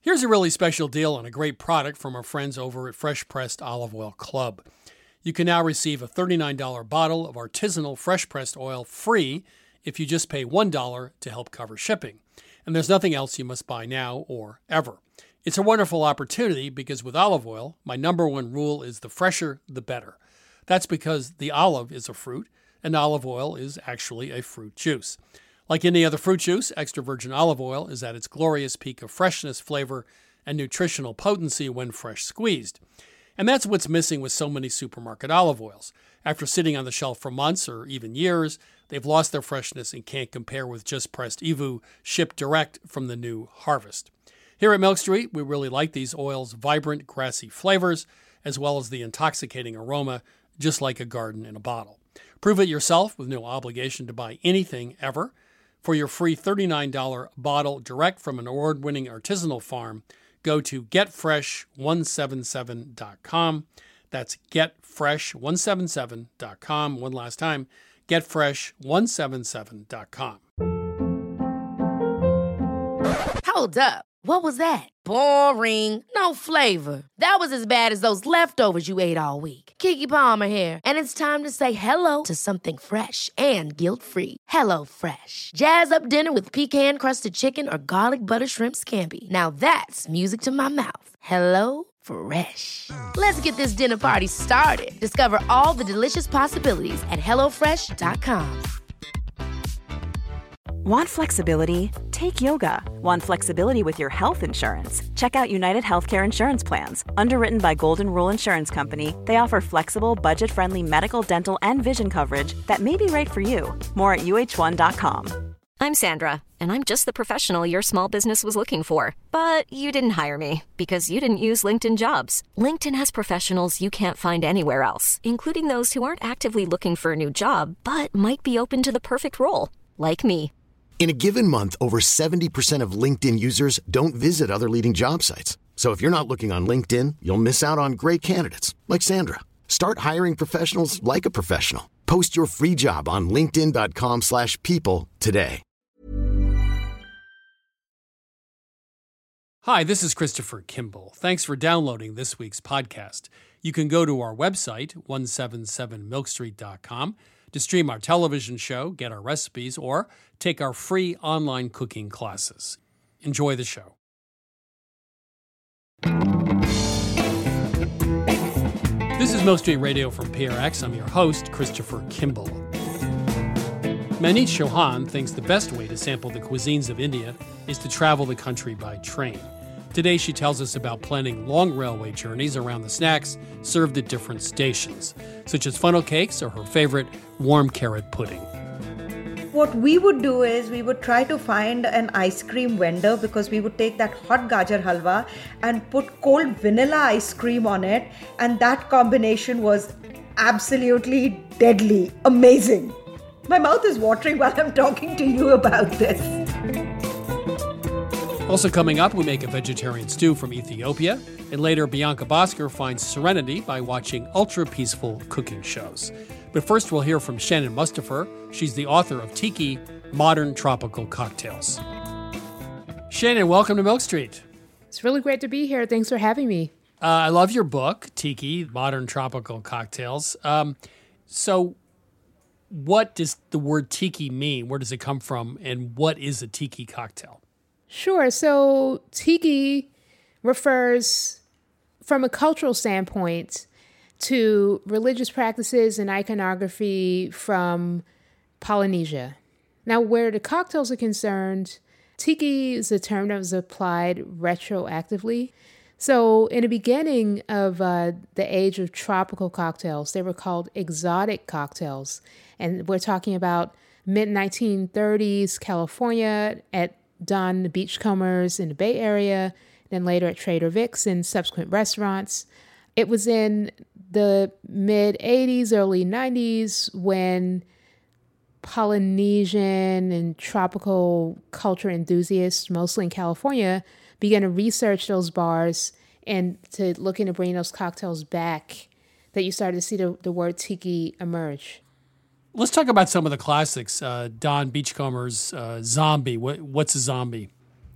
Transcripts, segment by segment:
Here's a really special deal on a great product from our friends over at Fresh Pressed Olive Oil Club. You can now receive a $39 bottle of artisanal fresh pressed oil free if you just pay $1 to help cover shipping. And there's nothing else you must buy now or ever. It's a wonderful opportunity because with olive oil, my number one rule is the fresher, the better. That's because the olive is a fruit, and olive oil is actually a fruit juice. Like any other fruit juice, extra virgin olive oil is at its glorious peak of freshness, flavor, and nutritional potency when fresh squeezed. And that's what's missing with so many supermarket olive oils. After sitting on the shelf for months or even years, they've lost their freshness and can't compare with just pressed EVOO shipped direct from the new harvest. Here at Milk Street, we really like these oils' vibrant, grassy flavors, as well as the intoxicating aroma, just like a garden in a bottle. Prove it yourself with no obligation to buy anything ever. For your free $39 bottle direct from an award-winning artisanal farm, go to getfresh177.com. That's getfresh177.com. One last time, getfresh177.com. Hold up. What was that? Boring. No flavor. That was as bad as those leftovers you ate all week. Keke Palmer here. And it's time to say hello to something fresh and guilt-free. Hello Fresh. Jazz up dinner with pecan-crusted chicken or garlic butter shrimp scampi. Now that's music to my mouth. Hello Fresh. Let's get this dinner party started. Discover all the delicious possibilities at HelloFresh.com. Want flexibility? Take yoga. Want flexibility with your health insurance? Check out United Healthcare Insurance Plans. Underwritten by Golden Rule Insurance Company, they offer flexible, budget-friendly medical, dental, and vision coverage that may be right for you. More at uh1.com. I'm Sandra, and I'm just the professional your small business was looking for. But you didn't hire me because you didn't use LinkedIn Jobs. LinkedIn has professionals you can't find anywhere else, including those who aren't actively looking for a new job, but might be open to the perfect role, like me. In a given month, over 70% of LinkedIn users don't visit other leading job sites. So if you're not looking on LinkedIn, you'll miss out on great candidates like Sandra. Start hiring professionals like a professional. Post your free job on linkedin.com/people today. Hi, this is Christopher Kimball. Thanks for downloading this week's podcast. You can go to our website, 177milkstreet.com, to stream our television show, get our recipes, or take our free online cooking classes. Enjoy the show. This is Milk Street Radio from PRX. I'm your host, Christopher Kimball. Manish Chauhan thinks the best way to sample the cuisines of India is to travel the country by train. Today she tells us about planning long railway journeys around the snacks served at different stations, such as funnel cakes or her favorite warm carrot pudding. What we would do is we would try to find an ice cream vendor, because we would take that hot gajar halwa and put cold vanilla ice cream on it, and that combination was absolutely deadly, amazing. My mouth is watering while I'm talking to you about this. Also coming up, we make a vegetarian stew from Ethiopia, and later Bianca Bosker finds serenity by watching ultra-peaceful cooking shows. But first we'll hear from Shannon Mustipher. She's the author of Tiki, Modern Tropical Cocktails. Shannon, welcome to Milk Street. It's really great to be here. Thanks for having me. I love your book, Tiki, Modern Tropical Cocktails. So what does the word tiki mean? Where does it come from? And what is a tiki cocktail? Sure. So tiki refers, from a cultural standpoint, to religious practices and iconography from Polynesia. Now, where the cocktails are concerned, tiki is a term that was applied retroactively. So in the beginning of the age of tropical cocktails, they were called exotic cocktails. And we're talking about mid-1930s California at Don the Beachcombers in the Bay Area, then later at Trader Vic's and subsequent restaurants. It was in the mid-'80s, early '90s when Polynesian and tropical culture enthusiasts, mostly in California, began to research those bars and to looking to bring those cocktails back, that you started to see the word tiki emerge. Let's talk about some of the classics. Don Beachcomber's Zombie. What's a zombie?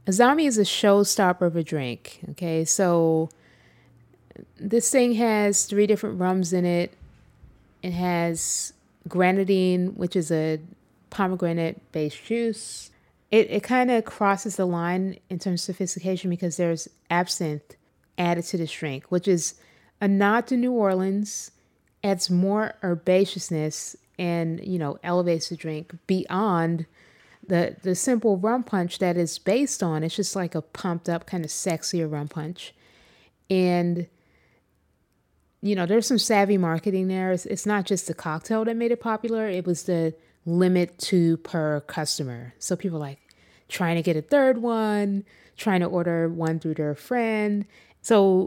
A zombie is a showstopper of a drink. Okay, so this thing has 3 different rums in it. It has grenadine, which is a pomegranate-based juice. It kind of crosses the line in terms of sophistication because there's absinthe added to this drink, which is a nod to New Orleans, adds more herbaceousness, and, elevates the drink beyond the simple rum punch that is based on. It's just like a pumped up, kind of sexier rum punch. And, there's some savvy marketing there. It's not just the cocktail that made it popular. It was the limit 2 per customer. So people like trying to get a third one, trying to order one through their friend. So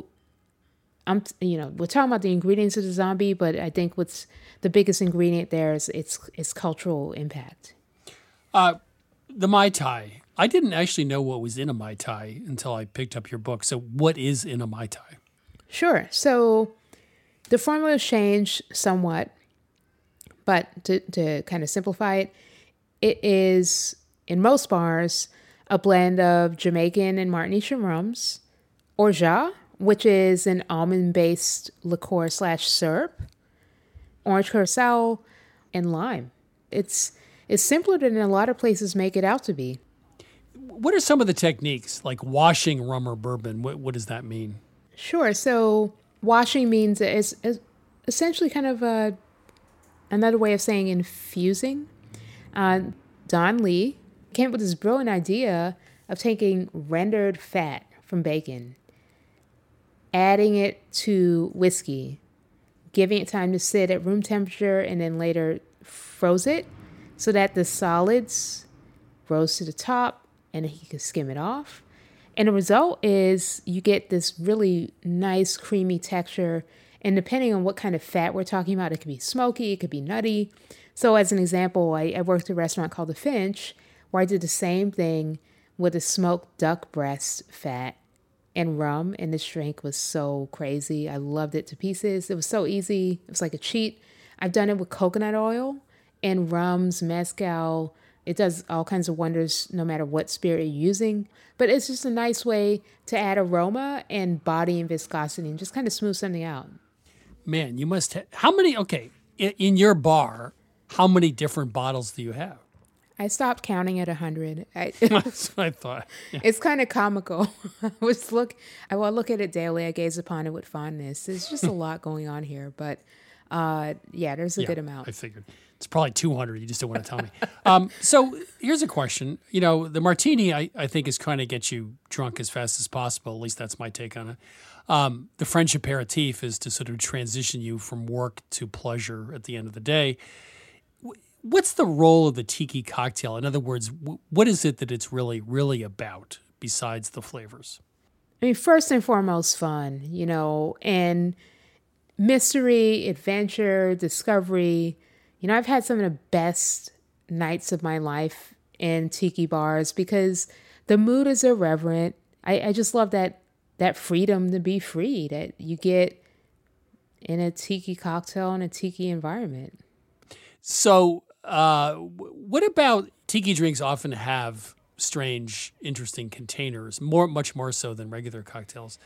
we're talking about the ingredients of the zombie, but I think what's the biggest ingredient there is its cultural impact. The Mai Tai. I didn't actually know what was in a Mai Tai until I picked up your book. So what is in a Mai Tai? Sure. So the formula changed somewhat, but to kind of simplify it, it is, in most bars, a blend of Jamaican and Martinican rums, Orgeat, which is an almond-based liqueur/syrup, orange curacao, and lime. It's simpler than a lot of places make it out to be. What are some of the techniques, like washing rum or bourbon? What does that mean? Sure. So washing means it's essentially kind of another way of saying infusing. Don Lee came up with this brilliant idea of taking rendered fat from bacon, adding it to whiskey, giving it time to sit at room temperature, and then later froze it so that the solids rose to the top and he could skim it off. And the result is you get this really nice creamy texture. And depending on what kind of fat we're talking about, it could be smoky, it could be nutty. So as an example, I worked at a restaurant called The Finch where I did the same thing with a smoked duck breast fat and rum. And this drink was so crazy. I loved it to pieces. It was so easy. It was like a cheat. I've done it with coconut oil and rums, mezcal. It does all kinds of wonders no matter what spirit you're using. But it's just a nice way to add aroma and body and viscosity and just kind of smooth something out. Man, you must have... How many... Okay, in your bar, how many different bottles do you have? I stopped counting at 100. That's what I thought. Yeah. It's kind of comical. I look at it daily. I gaze upon it with fondness. There's just a lot going on here. But there's a good amount. I figured. It's probably 200. You just don't want to tell me. So here's a question. The martini, I think, is trying to get you drunk as fast as possible. At least that's my take on it. The French aperitif is to sort of transition you from work to pleasure at the end of the day. What's the role of the tiki cocktail? In other words, what is it that it's really, really about besides the flavors? I mean, first and foremost, fun, and mystery, adventure, discovery. I've had some of the best nights of my life in tiki bars because the mood is irreverent. I just love that freedom to be free that you get in a tiki cocktail in a tiki environment. So what about tiki drinks often have strange, interesting containers, much more so than regular cocktails.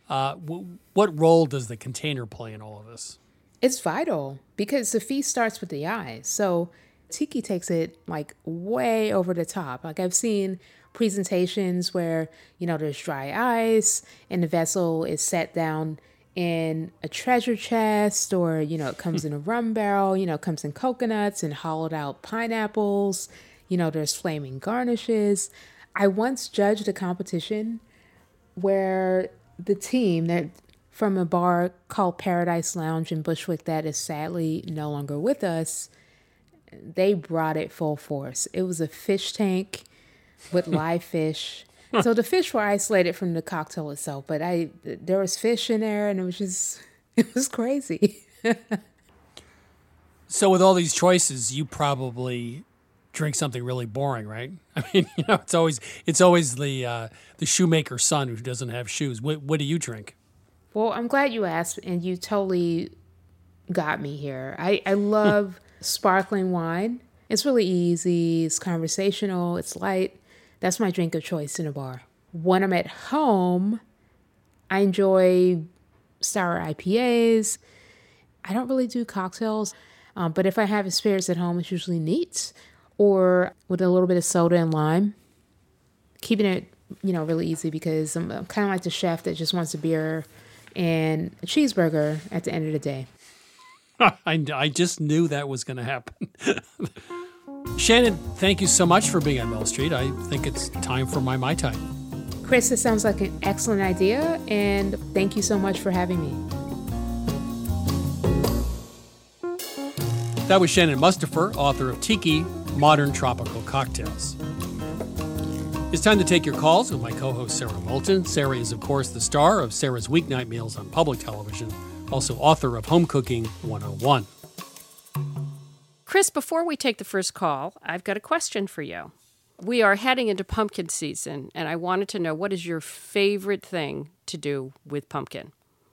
What role does the container play in all of this? It's vital because the feast starts with the eyes. So tiki takes it like way over the top. Like I've seen presentations where, there's dry ice and the vessel is set down in a treasure chest or, it comes in a rum barrel, it comes in coconuts and hollowed out pineapples. There's flaming garnishes. I once judged a competition where the team that from a bar called Paradise Lounge in Bushwick that is sadly no longer with us, they brought it full force. It was a fish tank with live fish. So the fish were isolated from the cocktail itself, but there was fish in there and it was crazy. So with all these choices, you probably drink something really boring, right? I mean, it's always the shoemaker's son who doesn't have shoes. What do you drink? Well, I'm glad you asked, and you totally got me here. I love sparkling wine. It's really easy. It's conversational. It's light. That's my drink of choice in a bar. when I'm at home, I enjoy sour IPAs. I don't really do cocktails, but if I have spirits at home, it's usually neats or with a little bit of soda and lime. Keeping it, really easy because I'm kind of like the chef that just wants a beer and a cheeseburger at the end of the day. I just knew that was going to happen. Shannon, thank you so much for being on Mill Street. I think it's time for my Mai Tai. Chris, this sounds like an excellent idea, and thank you so much for having me. That was Shannon Mustafer, author of Tiki, Modern Tropical Cocktails. It's time to take your calls with my co-host Sarah Moulton. Sarah is, of course, the star of Sarah's Weeknight Meals on public television, also author of Home Cooking 101. Chris, before we take the first call, I've got a question for you. We are heading into pumpkin season, and I wanted to know, what is your favorite thing to do with pumpkin?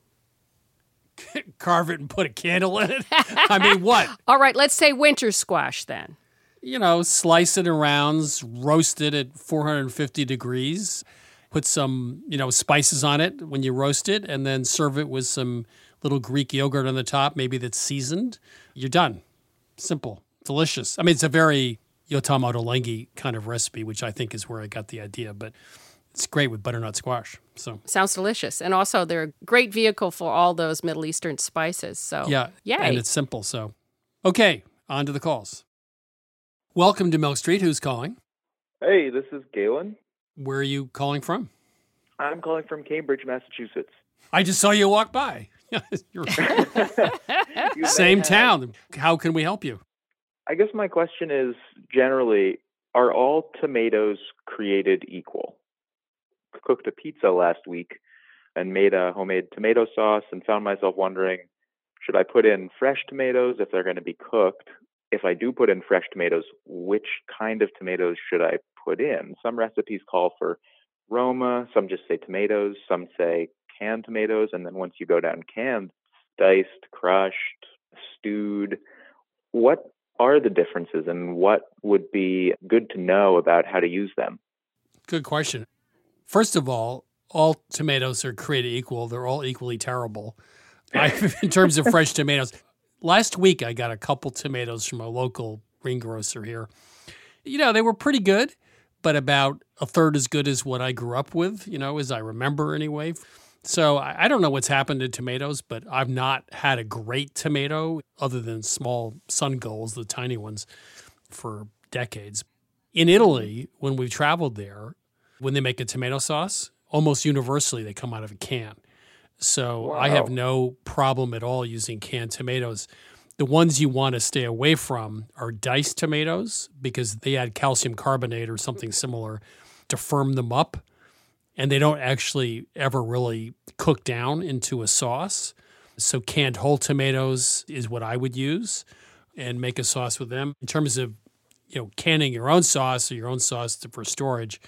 Carve it and put a candle in it? I mean, what? All right, let's say winter squash then. Slice it in rounds, roast it at 450 degrees, put some, spices on it when you roast it, and then serve it with some little Greek yogurt on the top, maybe that's seasoned. You're done. Simple. Delicious. I mean, it's a very Yotam Ottolenghi kind of recipe, which I think is where I got the idea, but it's great with butternut squash. So sounds delicious. And also they're a great vehicle for all those Middle Eastern spices. So yeah, yay. And it's simple. So, okay, on to the calls. Welcome to Milk Street. Who's calling? Hey, this is Galen. Where are you calling from? I'm calling from Cambridge, Massachusetts. I just saw you walk by. Same town. How can we help you? I guess my question is, generally, are all tomatoes created equal? Cooked a pizza last week and made a homemade tomato sauce and found myself wondering, should I put in fresh tomatoes if they're going to be cooked? If I do put in fresh tomatoes, which kind of tomatoes should I put in? Some recipes call for Roma, some just say tomatoes, some say canned tomatoes, and then once you go down canned, diced, crushed, stewed. What are the differences and what would be good to know about how to use them? Good question. First of all tomatoes are created equal. They're all equally terrible. In terms of fresh tomatoes, last week I got a couple tomatoes from a local greengrocer here. They were pretty good, but about a third as good as what I grew up with, as I remember anyway. So I don't know what's happened to tomatoes, but I've not had a great tomato other than small sun gulls, the tiny ones, for decades. In Italy, when we traveled there, when they make a tomato sauce, almost universally they come out of a can. So wow. I have no problem at all using canned tomatoes. The ones you want to stay away from are diced tomatoes because they add calcium carbonate or something similar to firm them up. And they don't actually ever really cook down into a sauce. So canned whole tomatoes is what I would use and make a sauce with them. In terms of, canning your own sauce or your own sauce for storage,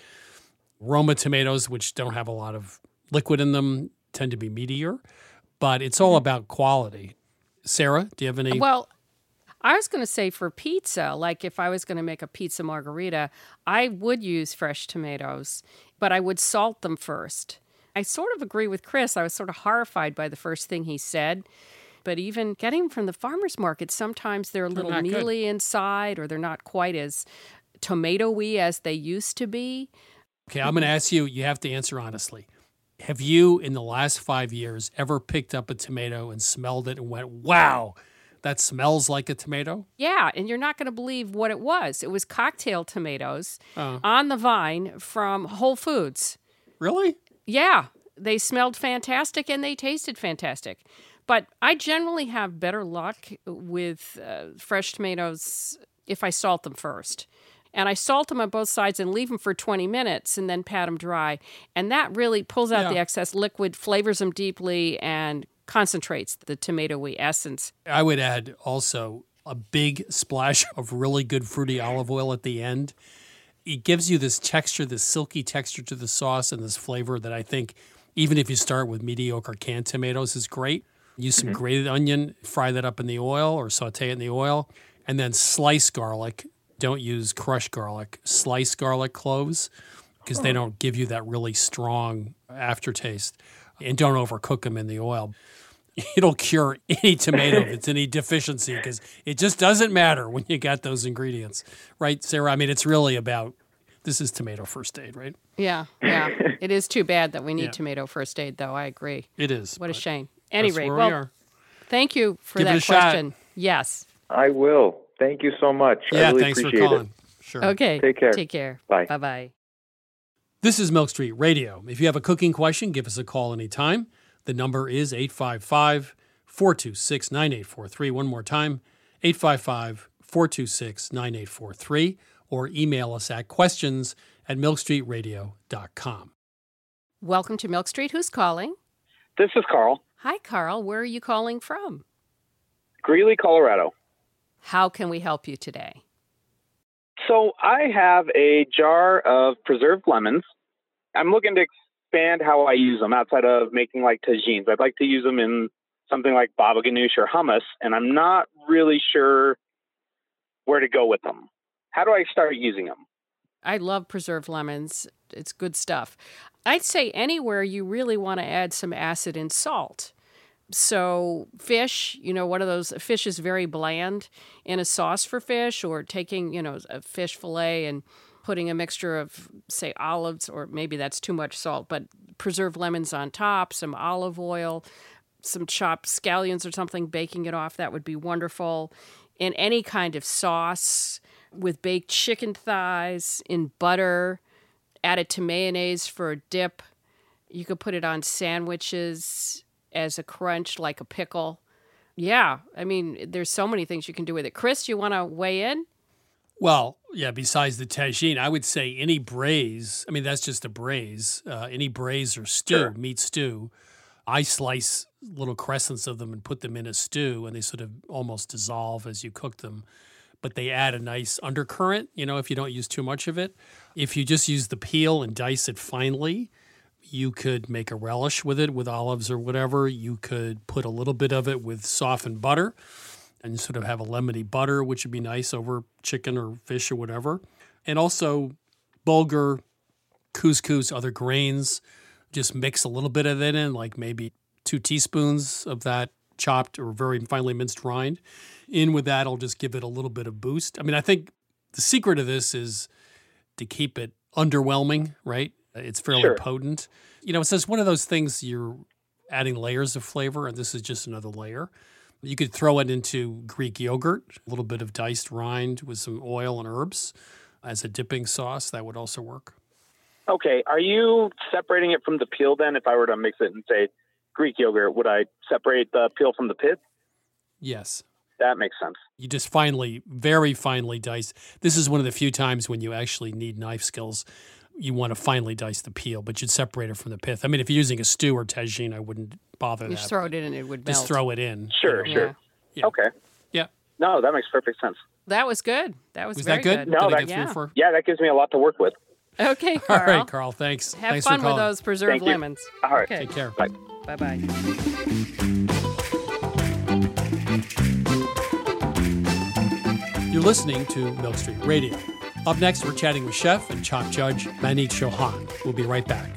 Roma tomatoes, which don't have a lot of liquid in them, tend to be meatier. But it's all about quality. Sarah, do you have any? Well, I was going to say for pizza, like if I was going to make a pizza margherita, I would use fresh tomatoes, but I would salt them first. I sort of agree with Chris. I was sort of horrified by the first thing he said. But even getting them from the farmer's market, sometimes they're a little mealy inside or they're not quite as tomato-y as they used to be. Okay, I'm going to ask you, you have to answer honestly. Have you, in the last 5 years, ever picked up a tomato and smelled it and went, wow, that smells like a tomato? Yeah, and you're not going to believe what it was. It was cocktail tomatoes on the vine from Whole Foods. Really? Yeah, they smelled fantastic and they tasted fantastic. But I generally have better luck with fresh tomatoes if I salt them first. And I salt them on both sides and leave them for 20 minutes and then pat them dry. And that really pulls out the excess liquid, flavors them deeply, and concentrates the tomato-y essence. I would add also a big splash of really good fruity olive oil at the end. It gives you this texture, this silky texture to the sauce and this flavor that I think, even if you start with mediocre canned tomatoes, is great. Use some grated onion, fry that up in the oil or saute it in the oil, and then slice garlic. Don't use crushed garlic. Slice garlic cloves because they don't give you that really strong aftertaste. And don't overcook them in the oil. It'll cure any tomato if it's any deficiency, because it just doesn't matter when you got those ingredients. Right, Sarah? I mean, it's really about, this is tomato first aid, right? Yeah. It is too bad that we need tomato first aid, though. I agree. It is. What a shame. Anyway, well, thank you for Give it that a shot. question. Yes. I will. Thank you so much. I Yeah, really thanks for appreciate calling. it. Sure. Okay. Take care. Take care. Bye. Bye-bye. This is Milk Street Radio. If you have a cooking question, give us a call anytime. The number is 855-426-9843. One more time, 855-426-9843, or email us at questions@milkstreetradio.com. Welcome to Milk Street. Who's calling? This is Carl, Hi, Carl. Where are you calling from? Greeley, Colorado. How can we help you today? So I have a jar of preserved lemons. I'm looking to expand how I use them outside of making like tagines. I'd like to use them in something like baba ganoush or hummus, and I'm not really sure where to go with them. How do I start using them? I love preserved lemons. It's good stuff. I'd say anywhere you really want to add some acid and salt. So fish, one of those, fish is very bland in a sauce for fish, or taking, a fish fillet and putting a mixture of, say, olives, or maybe that's too much salt, but preserved lemons on top, some olive oil, some chopped scallions or something, baking it off, that would be wonderful. In any kind of sauce, with baked chicken thighs, in butter, add it to mayonnaise for a dip. You could put it on sandwiches as a crunch, like a pickle. Yeah, I mean, there's so many things you can do with it. Chris, you want to weigh in? Well, yeah, besides the tagine, I would say any braise, I mean, that's just a braise, any braise or stew, meat stew. I slice little crescents of them and put them in a stew, and they sort of almost dissolve as you cook them. But they add a nice undercurrent, if you don't use too much of it. If you just use the peel and dice it finely, you could make a relish with it, with olives or whatever. You could put a little bit of it with softened butter and sort of have a lemony butter, which would be nice over chicken or fish or whatever. And also bulgur, couscous, other grains. Just mix a little bit of it in, like maybe 2 teaspoons of that chopped or very finely minced rind. In with that, I'll just give it a little bit of boost. I mean, I think the secret of this is to keep it underwhelming, right? It's fairly potent. So it's one of those things you're adding layers of flavor, and this is just another layer. You could throw it into Greek yogurt, a little bit of diced rind with some oil and herbs as a dipping sauce. That would also work. Okay. Are you separating it from the peel then? If I were to mix it and say Greek yogurt, would I separate the peel from the pith? Yes. That makes sense. You just very finely dice. This is one of the few times when you actually need knife skills. You want to finely dice the peel, but you'd separate it from the pith. I mean, if you're using a stew or tagine, I wouldn't bother Just that. throw it in and it would melt. Just throw it in. Sure. Yeah. Okay. Yeah. No, that makes perfect sense. That was good. That was that very good? No, Did I that- get through for? Yeah, that gives me a lot to work with. Okay, All Carl. right, Carl. Thanks. Have Thanks fun for with calling. those preserved Thank you. lemons. All right. Okay. Take care. Bye. Bye-bye. You're listening to Milk Street Radio. Up next, we're chatting with chef and chop judge Manit Chauhan. We'll be right back.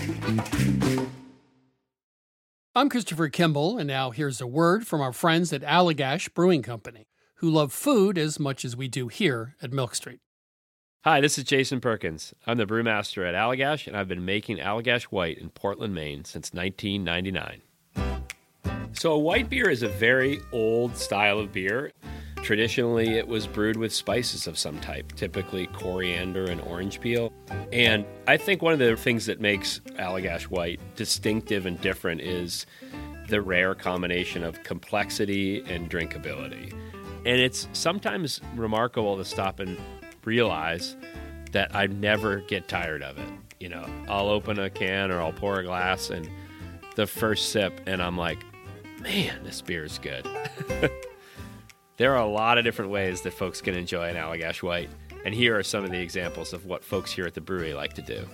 I'm Christopher Kimball, and now here's a word from our friends at Allagash Brewing Company, who love food as much as we do here at Milk Street. Hi, this is Jason Perkins. I'm the brewmaster at Allagash, and I've been making Allagash White in Portland, Maine since 1999. So a white beer is a very old style of beer. Traditionally, it was brewed with spices of some type, typically coriander and orange peel. And I think one of the things that makes Allagash White distinctive and different is the rare combination of complexity and drinkability. And it's sometimes remarkable to stop and realize that I never get tired of it. I'll open a can or I'll pour a glass, and the first sip, and I'm like, man, this beer is good. There are a lot of different ways that folks can enjoy an Allagash White, and here are some of the examples of what folks here at the brewery like to do.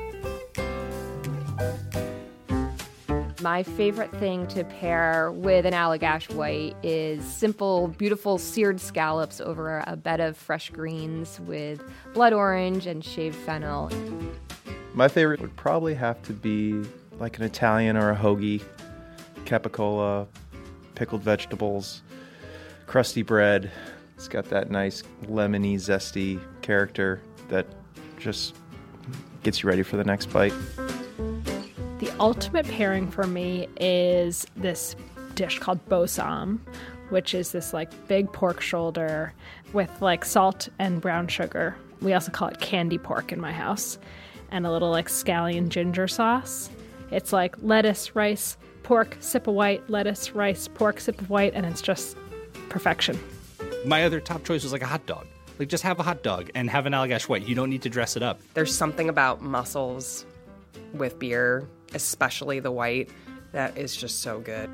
My favorite thing to pair with an Allagash White is simple, beautiful seared scallops over a bed of fresh greens with blood orange and shaved fennel. My favorite would probably have to be like an Italian or a hoagie, capicola, pickled vegetables, crusty bread. It's got that nice lemony, zesty character that just gets you ready for the next bite. The ultimate pairing for me is this dish called bossam, which is this like big pork shoulder with like salt and brown sugar. We also call it candy pork in my house, and a little like scallion ginger sauce. It's like lettuce, rice, pork, sip of white, lettuce, rice, pork, sip of white, and it's just perfection. My other top choice was like a hot dog. Like, just have a hot dog and have an Allagash White. You don't need to dress it up. There's something about mussels with beer, especially the white, that is just so good.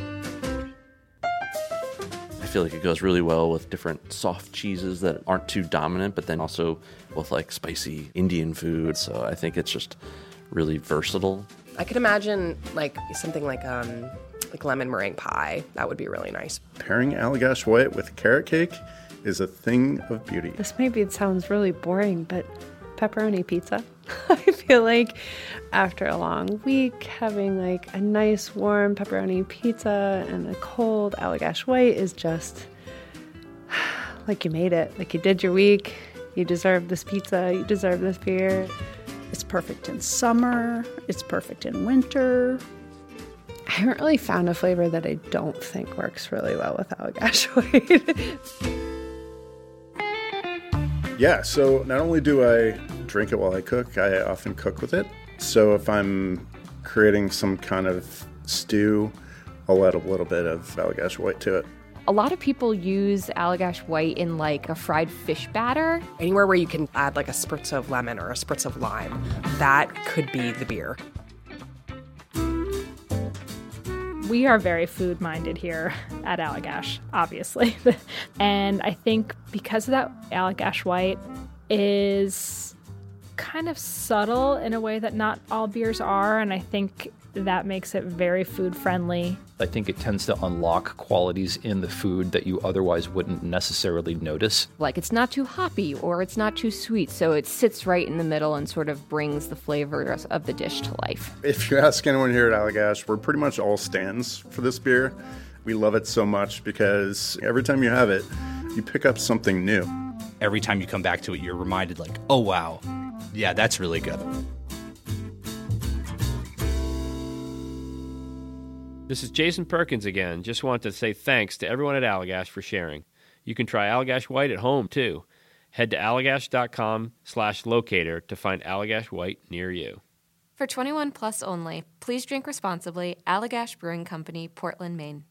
I feel like it goes really well with different soft cheeses that aren't too dominant, but then also with like spicy Indian food. So I think it's just really versatile. I could imagine like something like lemon meringue pie. That would be really nice. Pairing Allagash White with carrot cake is a thing of beauty. This maybe sounds really boring, but pepperoni pizza. I feel like after a long week, having like a nice warm pepperoni pizza and a cold Allagash White is just like you made it. Like you did your week. You deserve this pizza. You deserve this beer. It's perfect in summer. It's perfect in winter. I haven't really found a flavor that I don't think works really well with Allagash White. Yeah, so not only do I drink it while I cook, I often cook with it. So if I'm creating some kind of stew, I'll add a little bit of Allagash White to it. A lot of people use Allagash White in like a fried fish batter. Anywhere where you can add like a spritz of lemon or a spritz of lime, that could be the beer. We are very food-minded here at Allagash, obviously. And I think because of that, Allagash White is kind of subtle in a way that not all beers are, and I think that makes it very food-friendly. I think it tends to unlock qualities in the food that you otherwise wouldn't necessarily notice. Like it's not too hoppy or it's not too sweet, so it sits right in the middle and sort of brings the flavors of the dish to life. If you ask anyone here at Allagash, we're pretty much all stands for this beer. We love it so much because every time you have it, you pick up something new. Every time you come back to it, you're reminded like, oh wow, yeah, that's really good. This is Jason Perkins again. Just want to say thanks to everyone at Allagash for sharing. You can try Allagash White at home, too. Head to allagash.com/locator to find Allagash White near you. For 21 plus only, please drink responsibly. Allagash Brewing Company, Portland, Maine.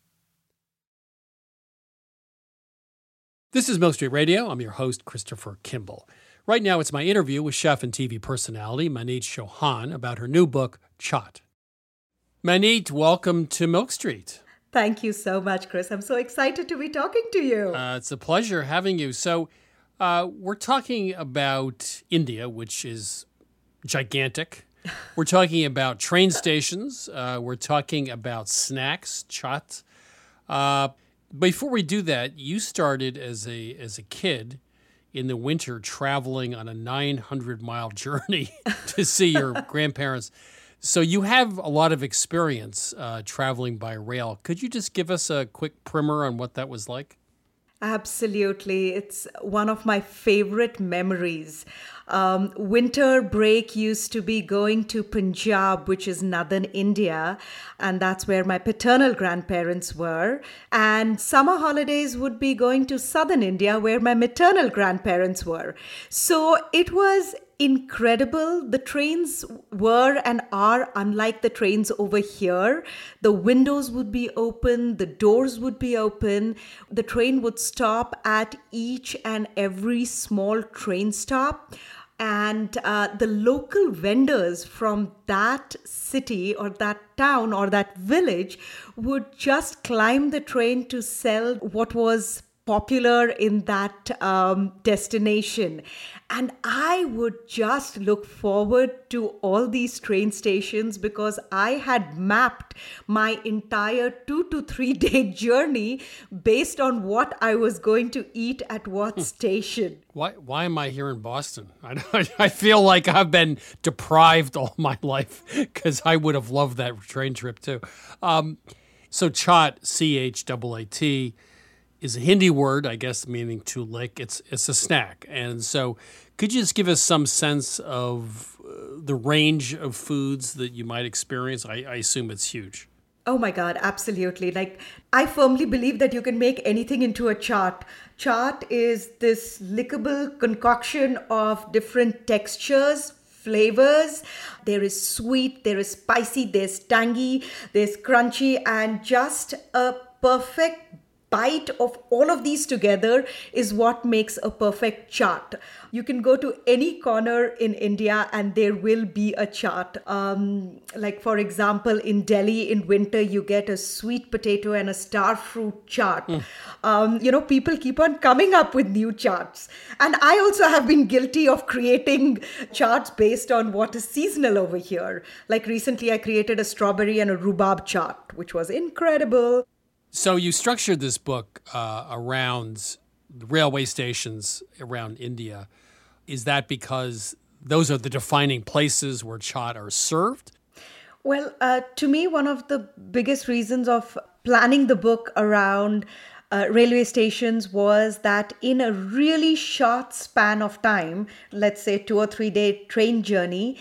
This is Milk Street Radio. I'm your host, Christopher Kimball. Right now, it's my interview with chef and TV personality Maneet Chauhan about her new book, Chaat. Maneet, welcome to Milk Street. Thank you so much, Chris. I'm so excited to be talking to you. It's a pleasure having you. So we're talking about India, which is gigantic. We're talking about train stations. We're talking about snacks, chaat. Before we do that, you started as a kid in the winter traveling on a 900-mile journey to see your grandparents. So you have a lot of experience traveling by rail. Could you just give us a quick primer on what that was like? Absolutely. It's one of my favorite memories. Winter break used to be going to Punjab, which is northern India, and that's where my paternal grandparents were. And summer holidays would be going to southern India, where my maternal grandparents were. So it was incredible. The trains were and are unlike the trains over here. The windows would be open, the doors would be open. The train would stop at each and every small train stop. And the local vendors from that city or that town or that village would just climb the train to sell what was popular in that destination. And I would just look forward to all these train stations because I had mapped my entire 2 to 3 day journey based on what I was going to eat at what station. Why am I here in Boston? I feel like I've been deprived all my life because I would have loved that train trip too. So chaat, C-H-A-A-T, is a Hindi word, I guess, meaning to lick. It's a snack. And so could you just give us some sense of the range of foods that you might experience? I assume it's huge. Oh my God, absolutely. Like, I firmly believe that you can make anything into a chaat. Chaat is this lickable concoction of different textures, flavors. There is sweet, there is spicy, there's tangy, there's crunchy, and just a perfect bite of all of these together is what makes a perfect chaat. You can go to any corner in India and there will be a chaat. Like for example, in Delhi in winter, you get a sweet potato and a star fruit chaat. People keep on coming up with new chaats. And I also have been guilty of creating chaats based on what is seasonal over here. Like recently I created a strawberry and a rhubarb chaat, which was incredible. So you structured this book around the railway stations around India. Is that because those are the defining places where chaat are served? Well, to me, one of the biggest reasons of planning the book around railway stations was that in a really short span of time, let's say 2 or 3 day train journey,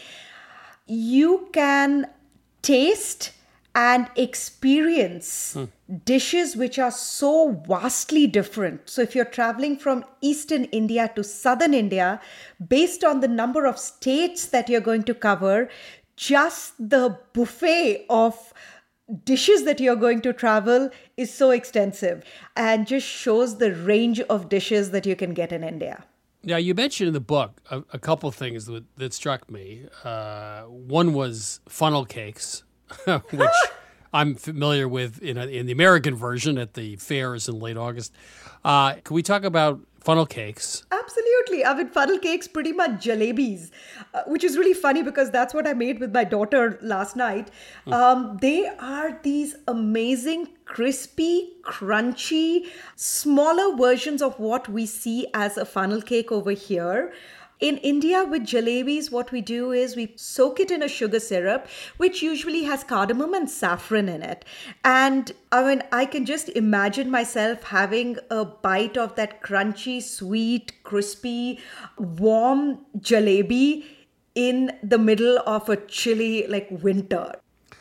you can taste and experience dishes which are so vastly different. So if you're traveling from Eastern India to Southern India, based on the number of states that you're going to cover, just the buffet of dishes that you're going to travel is so extensive and just shows the range of dishes that you can get in India. Now, you mentioned in the book a couple of things that struck me. One was funnel cakes, which I'm familiar with in the American version at the fairs in late August. Can we talk about funnel cakes? Absolutely. I mean, funnel cakes, pretty much jalebis, which is really funny because that's what I made with my daughter last night. They are these amazing, crispy, crunchy, smaller versions of what we see as a funnel cake over here. In India, with jalebis, what we do is we soak it in a sugar syrup, which usually has cardamom and saffron in it. And I mean, I can just imagine myself having a bite of that crunchy, sweet, crispy, warm jalebi in the middle of a chilly, winter.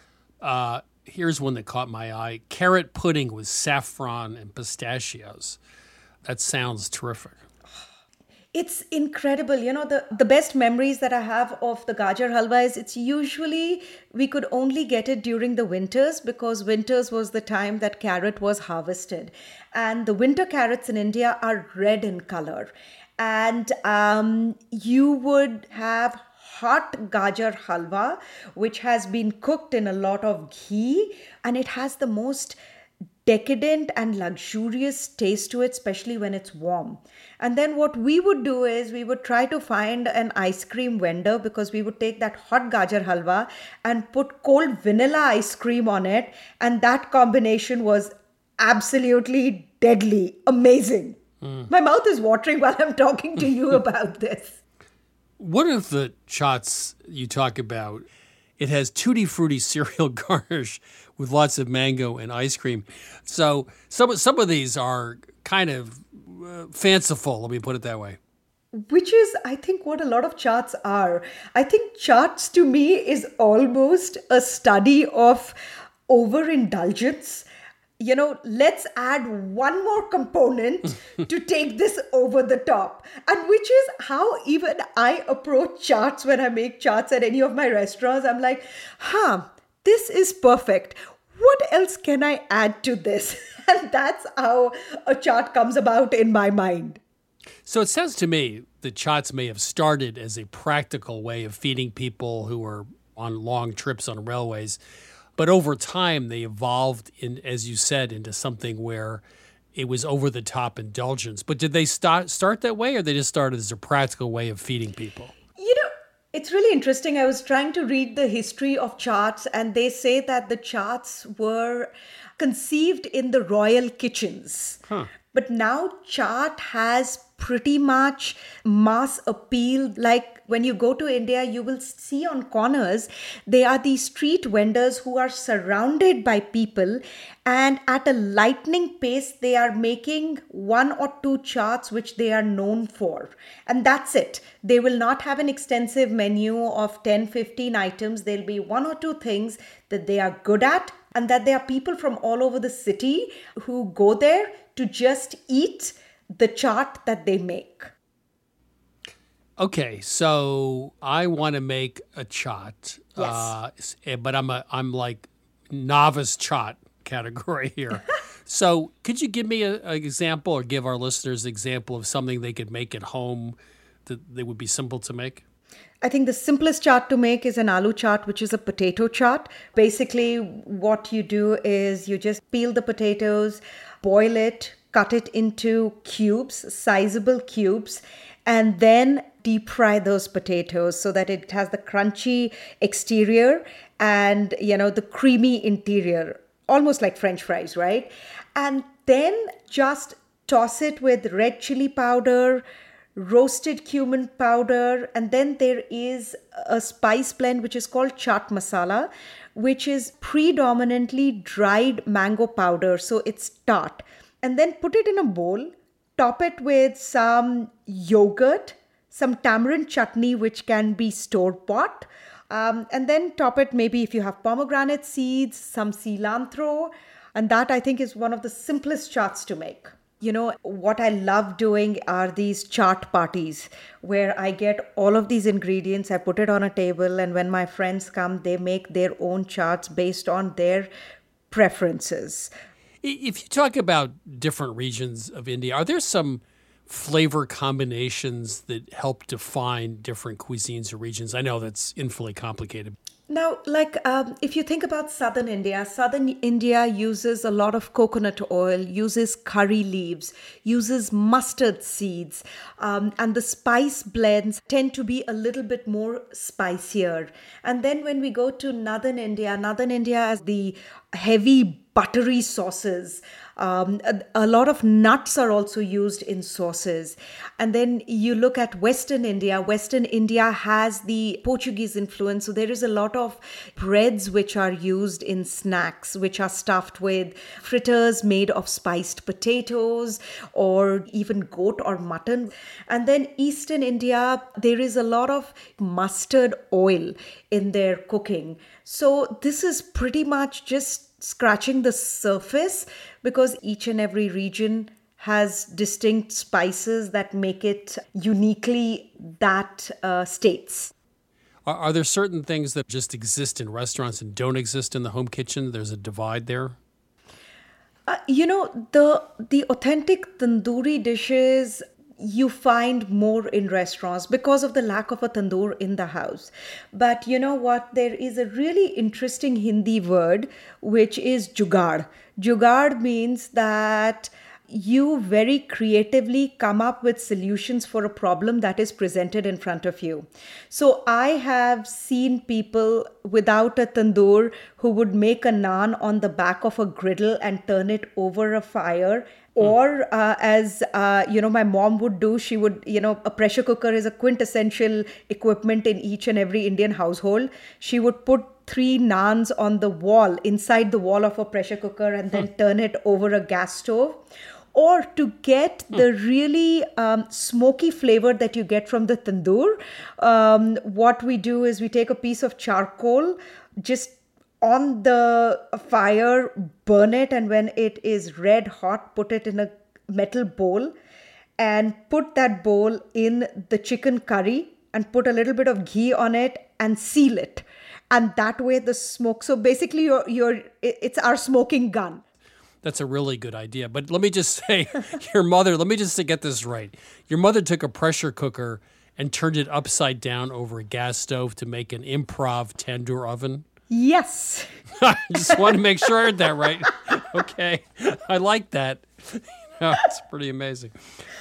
Here's one that caught my eye. Carrot pudding with saffron and pistachios. That sounds terrific. It's incredible. The best memories that I have of the Gajar Halwa is it's usually we could only get it during the winters because winters was the time that carrot was harvested. And the winter carrots in India are red in color. And you would have hot Gajar Halwa, which has been cooked in a lot of ghee. And it has the most decadent and luxurious taste to it, especially when it's warm. And then what we would do is we would try to find an ice cream vendor because we would take that hot Gajar Halwa and put cold vanilla ice cream on it. And that combination was absolutely deadly, amazing. My mouth is watering while I'm talking to you about this. One of the chaats you talk about, it has tutti frutti cereal garnish with lots of mango and ice cream. So some of these are kind of fanciful, let me put it that way. Which is, I think, what a lot of chaats are. I think chaats to me is almost a study of overindulgence. Let's add one more component to take this over the top. And which is how even I approach chaats when I make chaats at any of my restaurants. I'm like, this is perfect. What else can I add to this? And that's how a chaat comes about in my mind. So it sounds to me that chaats may have started as a practical way of feeding people who are on long trips on railways. But over time, they evolved, as you said, into something where it was over-the-top indulgence. But did they start that way, or they just started as a practical way of feeding people? It's really interesting. I was trying to read the history of chaats, and they say that the chaats were conceived in the royal kitchens. But now chaat has pretty much mass appeal. Like when you go to India, you will see on corners, they are these street vendors who are surrounded by people, and at a lightning pace, they are making 1 or 2 chaats which they are known for. And that's it. They will not have an extensive menu of 10, 15 items. There'll be 1 or 2 things that they are good at, and that there are people from all over the city who go there to just eat the chaat that they make. Okay, so I want to make a chaat, Yes. but I'm like novice chaat category here. So could you give me an example, or give our listeners an example of something they could make at home that would be simple to make? I think the simplest chaat to make is an aloo chaat, which is a potato chaat. Basically, what you do is you just peel the potatoes, boil it, cut it into cubes, sizable cubes, and then deep fry those potatoes so that it has the crunchy exterior and, the creamy interior, almost like French fries, right? And then just toss it with red chili powder, roasted cumin powder, and then there is a spice blend which is called chaat masala, which is predominantly dried mango powder, so it's tart. And then put it in a bowl, top it with some yogurt, some tamarind chutney, which can be store-bought, and then top it maybe if you have pomegranate seeds, some cilantro, and that I think is one of the simplest chaats to make. What I love doing are these chaat parties where I get all of these ingredients, I put it on a table, and when my friends come, they make their own chaats based on their preferences. If you talk about different regions of India, are there some flavor combinations that help define different cuisines or regions? I know that's infinitely complicated. Now, if you think about Southern India uses a lot of coconut oil, uses curry leaves, uses mustard seeds, and the spice blends tend to be a little bit more spicier. And then when we go to Northern India has the heavy buttery sauces. A lot of nuts are also used in sauces. And then you look at Western India. Western India has the Portuguese influence. So there is a lot of breads which are used in snacks, which are stuffed with fritters made of spiced potatoes or even goat or mutton. And then Eastern India, there is a lot of mustard oil in their cooking. So this is pretty much just scratching the surface, because each and every region has distinct spices that make it uniquely that state's. Are there certain things that just exist in restaurants and don't exist in the home kitchen? There's a divide there? The authentic tandoori dishes you find more in restaurants because of the lack of a tandoor in the house. But you know what? There is a really interesting Hindi word, which is jugaad. Jugaad means that you very creatively come up with solutions for a problem that is presented in front of you. So I have seen people without a tandoor who would make a naan on the back of a griddle and turn it over a fire. Or as my mom would do, she would, a pressure cooker is a quintessential equipment in each and every Indian household. She would put 3 naans on the wall, inside the wall of a pressure cooker, and then turn it over a gas stove. Or to get the really smoky flavor that you get from the tandoor, what we do is we take a piece of charcoal, just on the fire, burn it, and when it is red hot, put it in a metal bowl and put that bowl in the chicken curry and put a little bit of ghee on it and seal it. And that way the smoke, so basically it's our smoking gun. That's a really good idea. But let me just say, your mother, let me just get this right. Your mother took a pressure cooker and turned it upside down over a gas stove to make an improv tandoor oven? Yes. I just want to make sure I heard that right. Okay. I like that. It's pretty amazing.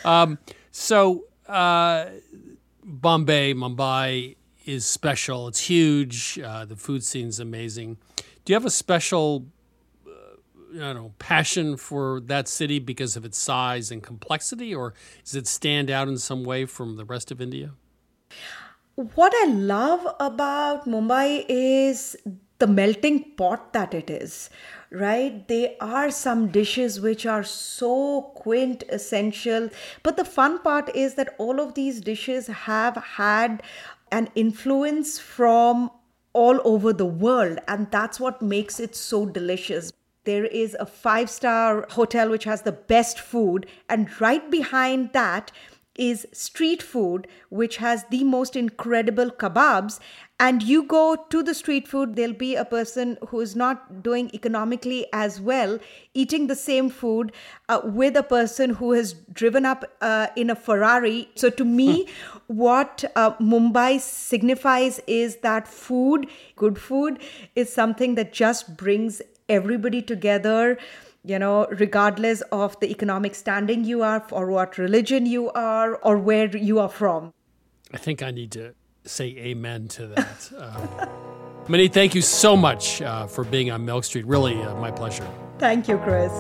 Mumbai is special. It's huge. The food scene's amazing. Do you have a special, passion for that city because of its size and complexity, or does it stand out in some way from the rest of India? What I love about Mumbai is the melting pot that it is, right? There are some dishes which are so quintessential, but the fun part is that all of these dishes have had an influence from all over the world, and that's what makes it so delicious. There is a 5-star hotel which has the best food, and right behind that is street food, which has the most incredible kebabs. And you go to the street food, there'll be a person who is not doing economically as well, eating the same food with a person who has driven up in a Ferrari. So to me, what Mumbai signifies is that food, good food, is something that just brings everybody together, regardless of the economic standing you are, or what religion you are, or where you are from. I think I need to say amen to that. Maneet, thank you so much for being on Milk Street. Really, my pleasure. Thank you, Chris.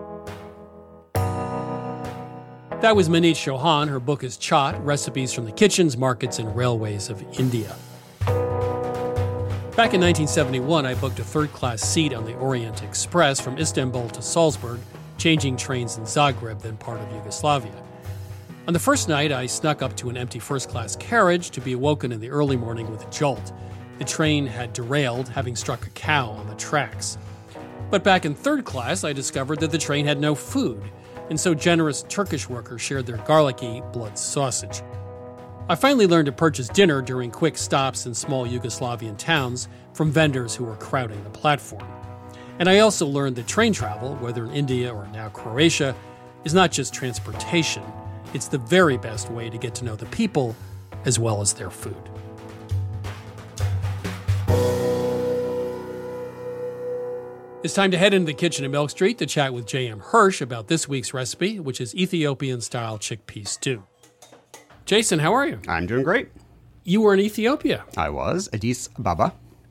That was Maneet Chauhan. Her book is Chaat, Recipes from the Kitchens, Markets, and Railways of India. Back in 1971, I booked a third-class seat on the Orient Express from Istanbul to Salzburg, changing trains in Zagreb, then part of Yugoslavia. On the first night, I snuck up to an empty first-class carriage to be awoken in the early morning with a jolt. The train had derailed, having struck a cow on the tracks. But back in third class, I discovered that the train had no food, and so generous Turkish workers shared their garlicky blood sausage. I finally learned to purchase dinner during quick stops in small Yugoslavian towns from vendors who were crowding the platform. And I also learned that train travel, whether in India or now Croatia, is not just transportation. It's the very best way to get to know the people as well as their food. It's time to head into the kitchen at Milk Street to chat with J.M. Hirsch about this week's recipe, which is Ethiopian-style chickpea stew. Jason, how are you? I'm doing great. You were in Ethiopia. I was, Addis Ababa.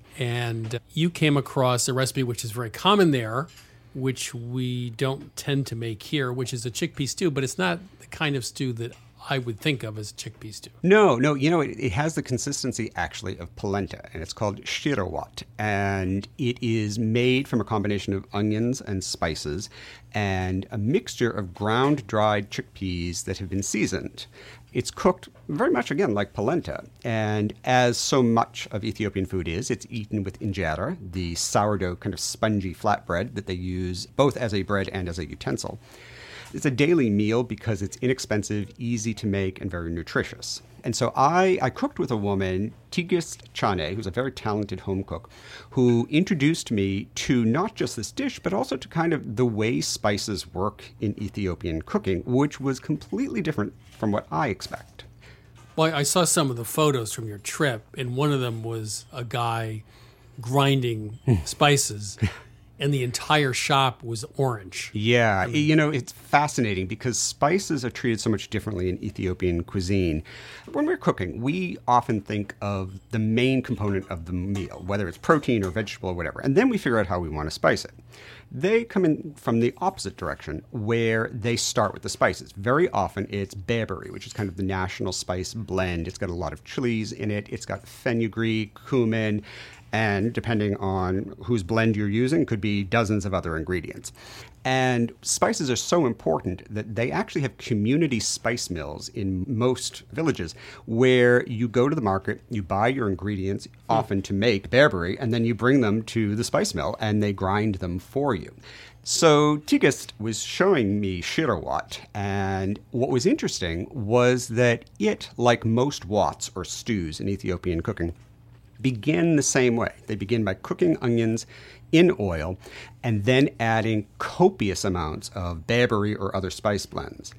And you came across a recipe which is very common there, which we don't tend to make here, which is a chickpea stew, but it's not the kind of stew that I would think of as chickpea stew. No, it has the consistency actually of polenta, and it's called shirawat. And it is made from a combination of onions and spices and a mixture of ground dried chickpeas that have been seasoned. It's cooked very much, again, like polenta. And as so much of Ethiopian food is, it's eaten with injera, the sourdough kind of spongy flatbread that they use both as a bread and as a utensil. It's a daily meal because it's inexpensive, easy to make, and very nutritious. And so I cooked with a woman, Tigist Chane, who's a very talented home cook, who introduced me to not just this dish, but also to kind of the way spices work in Ethiopian cooking, which was completely different from what I expect. Well, I saw some of the photos from your trip, and one of them was a guy grinding spices. And the entire shop was orange. Yeah, it's fascinating because spices are treated so much differently in Ethiopian cuisine. When we're cooking, we often think of the main component of the meal, whether it's protein or vegetable or whatever, and then we figure out how we want to spice it. They come in from the opposite direction, where they start with the spices. Very often it's berbere, which is kind of the national spice blend. It's got a lot of chilies in it. It's got fenugreek, cumin, and depending on whose blend you're using, could be dozens of other ingredients. And spices are so important that they actually have community spice mills in most villages where you go to the market, you buy your ingredients, often to make berbere, and then you bring them to the spice mill and they grind them for you. So Tigist was showing me shirawat, and what was interesting was that it, like most wats or stews in Ethiopian cooking, begin the same way. They begin by cooking onions in oil and then adding copious amounts of berbere or other spice blends.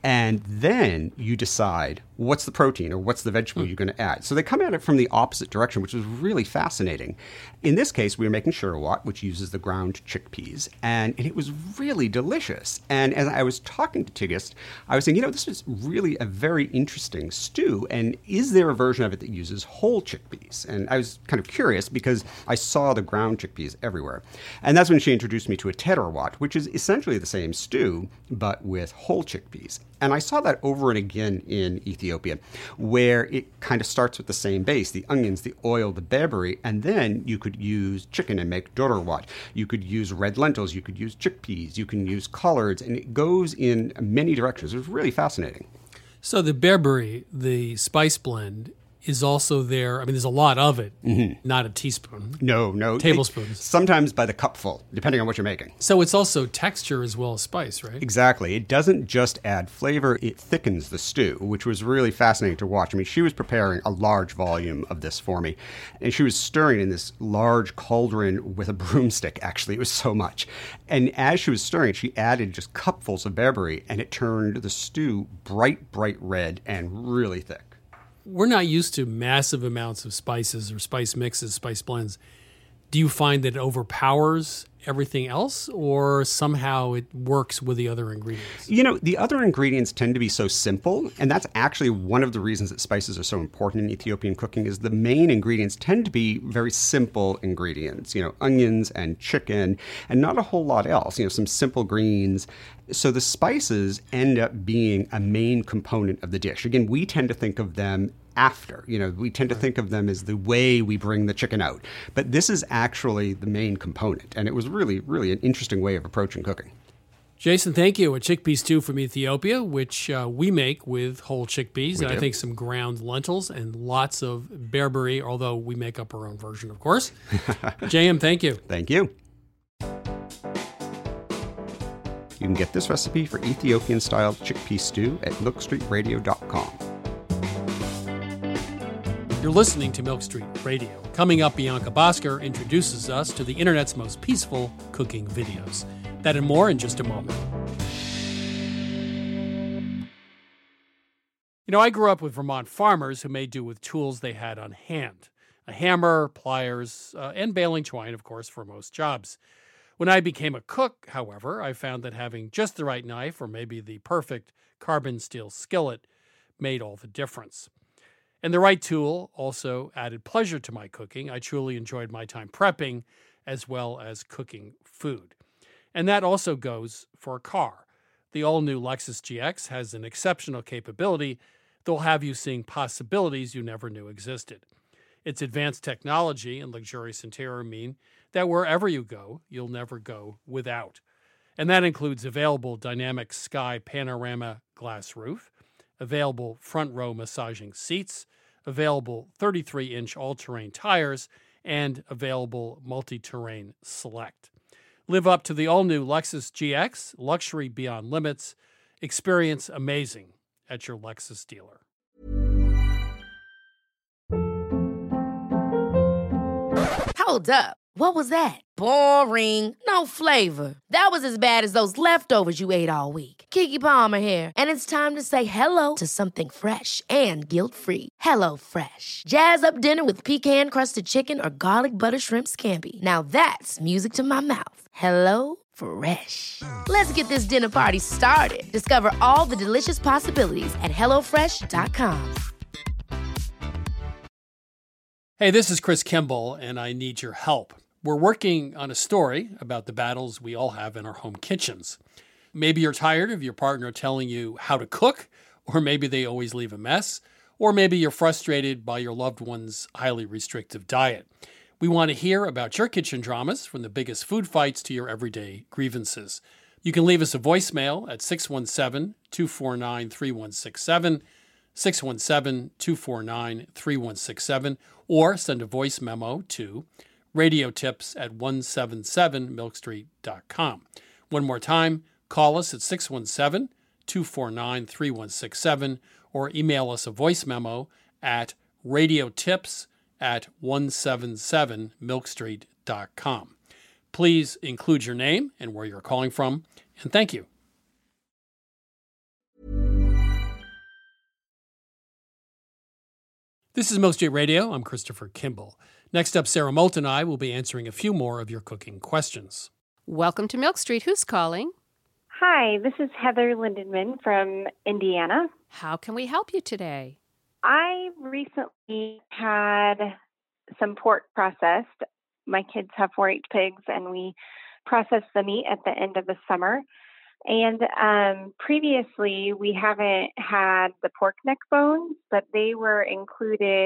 And then you decide what's the protein or what's the vegetable you're going to add. So they come at it from the opposite direction, which is really fascinating. In this case, we were making sherawat, which uses the ground chickpeas, and it was really delicious. And as I was talking to Tigist, I was saying, this is really a very interesting stew, and is there a version of it that uses whole chickpeas? And I was kind of curious because I saw the ground chickpeas everywhere. And that's when she introduced me to a terawat, which is essentially the same stew, but with whole chickpeas. And I saw that over and again in Ethiopia, where it kind of starts with the same base, the onions, the oil, the berbere, and then you could use chicken and make dorowat. You could use red lentils, you could use chickpeas, you can use collards, and it goes in many directions. It was really fascinating. So the berbere, the spice blend, is also there. I mean, there's a lot of it, not a teaspoon. No. Tablespoons. Sometimes by the cupful, depending on what you're making. So it's also texture as well as spice, right? Exactly. It doesn't just add flavor, it thickens the stew, which was really fascinating to watch. I mean, she was preparing a large volume of this for me, and she was stirring in this large cauldron with a broomstick, actually. It was so much. And as she was stirring, she added just cupfuls of berbere, and it turned the stew bright red and really thick. We're not used to massive amounts of spices or spice mixes, spice blends. Do you find that it overpowers everything else, or somehow it works with the other ingredients? The other ingredients tend to be so simple, and that's actually one of the reasons that spices are so important in Ethiopian cooking is the main ingredients tend to be very simple ingredients, onions and chicken, and not a whole lot else, some simple greens. So the spices end up being a main component of the dish. Again, we tend to think of them after. We tend to think of them as the way we bring the chicken out. But this is actually the main component, and it was really, really an interesting way of approaching cooking. Jason, thank you. A chickpea stew from Ethiopia, which we make with whole chickpeas, and I think some ground lentils and lots of berbere, although we make up our own version, of course. JM, thank you. Thank you. You can get this recipe for Ethiopian-style chickpea stew at milkstreetradio.com. You're listening to Milk Street Radio. Coming up, Bianca Bosker introduces us to the internet's most peaceful cooking videos. That and more in just a moment. I grew up with Vermont farmers who made do with tools they had on hand. A hammer, pliers, and baling twine, of course, for most jobs. When I became a cook, however, I found that having just the right knife or maybe the perfect carbon steel skillet made all the difference. And the right tool also added pleasure to my cooking. I truly enjoyed my time prepping as well as cooking food. And that also goes for a car. The all-new Lexus GX has an exceptional capability that will have you seeing possibilities you never knew existed. Its advanced technology and luxurious interior mean that wherever you go, you'll never go without. And that includes available dynamic sky panorama glass roof, available front row massaging seats, available 33-inch all-terrain tires, and available multi-terrain select. Live up to the all-new Lexus GX, luxury beyond limits. Experience amazing at your Lexus dealer. Hold up. What was that? Boring. No flavor. That was as bad as those leftovers you ate all week. Keke Palmer here, and it's time to say hello to something fresh and guilt-free. Hello Fresh. Jazz up dinner with pecan-crusted chicken or garlic butter shrimp scampi. Now that's music to my mouth. Hello Fresh. Let's get this dinner party started. Discover all the delicious possibilities at HelloFresh.com. Hey, this is Chris Kimball, and I need your help. We're working on a story about the battles we all have in our home kitchens. Maybe you're tired of your partner telling you how to cook, or maybe they always leave a mess, or maybe you're frustrated by your loved one's highly restrictive diet. We want to hear about your kitchen dramas, from the biggest food fights to your everyday grievances. You can leave us a voicemail at 617-249-3167, 617-249-3167, or send a voice memo to radiotips@177milkstreet.com. One more time, call us at 617-249-3167 or email us a voice memo at radiotips@177milkstreet.com. Please include your name and where you're calling from, and thank you. This is Milk Street Radio. I'm Christopher Kimball. Next up, Sarah Molt and I will be answering a few more of your cooking questions. Welcome to Milk Street. Who's calling? Hi, this is Heather Lindenman from Indiana. How can we help you today? I recently had some pork processed. My kids have 4-H pigs, and we process the meat at the end of the summer. And previously, we haven't had the pork neck bones, but they were included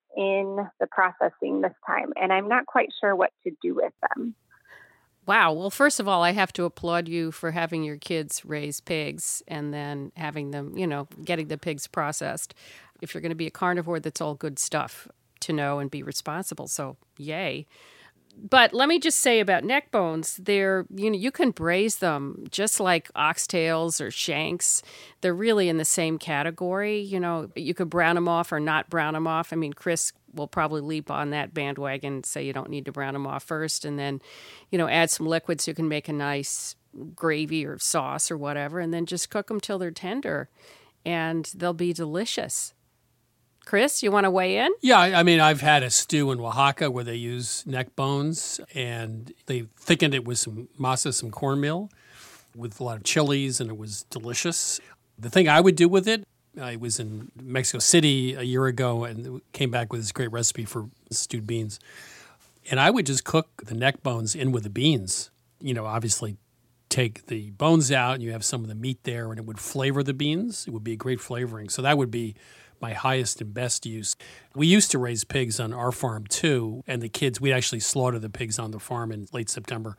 in the processing this time, and I'm not quite sure what to do with them. Wow. Well, first of all, I have to applaud you for having your kids raise pigs and then having them, getting the pigs processed. If you're going to be a carnivore, that's all good stuff to know and be responsible. So, yay. But let me just say about neck bones, you can braise them just like oxtails or shanks. They're really in the same category. You could brown them off or not brown them off. I mean, Chris will probably leap on that bandwagon and say you don't need to brown them off first, and then, add some liquid so you can make a nice gravy or sauce or whatever, and then just cook them till they're tender, and they'll be delicious. Chris, you want to weigh in? Yeah, I mean, I've had a stew in Oaxaca where they use neck bones, and they thickened it with some masa, some cornmeal, with a lot of chilies, and it was delicious. The thing I would do with it, I was in Mexico City a year ago and came back with this great recipe for stewed beans. And I would just cook the neck bones in with the beans. Obviously take the bones out and you have some of the meat there, and it would flavor the beans. It would be a great flavoring. So that would be my highest and best use. We used to raise pigs on our farm too, and the kids, we'd actually slaughter the pigs on the farm in late September.